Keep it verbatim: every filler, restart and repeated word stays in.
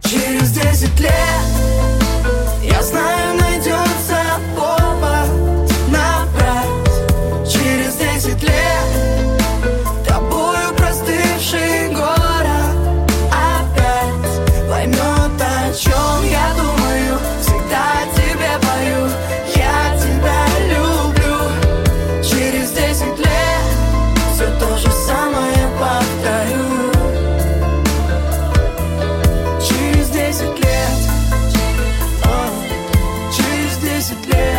Через десять лет, я знаю, найдется повод набрать. Через десять лет тобою простывший город опять поймет, о чем я думаю. Всегда тебе пою, я тебя люблю. Через десять лет все то же самое повторю. Через десять лет, о, через десять лет.